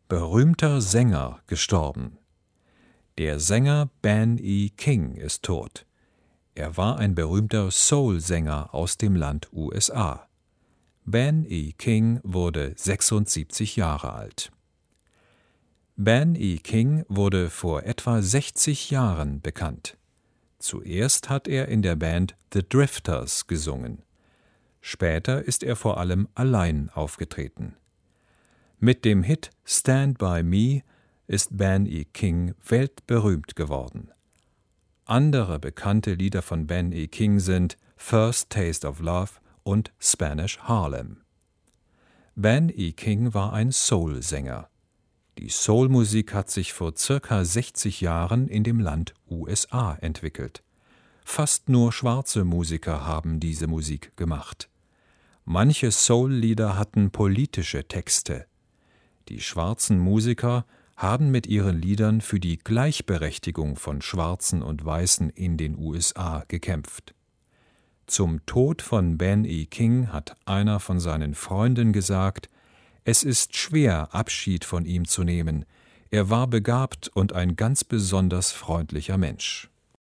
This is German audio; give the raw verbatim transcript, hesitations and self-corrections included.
Berühmter Sänger gestorben. Der Sänger Ben E. King ist tot. Er war ein berühmter Soul-Sänger aus dem Land U S A. Ben E. King wurde sechsundsiebzig Jahre alt. Ben E. King wurde vor etwa sechzig Jahren bekannt. Zuerst hat er in der Band The Drifters gesungen. Später ist er vor allem allein aufgetreten. Mit dem Hit Stand By Me ist Ben E. King weltberühmt geworden. Andere bekannte Lieder von Ben E. King sind First Taste of Love und Spanish Harlem. Ben E. King war ein Soul-Sänger. Die Soul-Musik hat sich vor circa sechzig Jahren in dem Land U S A entwickelt. Fast nur schwarze Musiker haben diese Musik gemacht. Manche Soul-Lieder hatten politische Texte. Die schwarzen Musiker haben mit ihren Liedern für die Gleichberechtigung von Schwarzen und Weißen in den U S A gekämpft. Zum Tod von Ben E. King hat einer von seinen Freunden gesagt: Es ist schwer, Abschied von ihm zu nehmen. Er war begabt und ein ganz besonders freundlicher Mensch.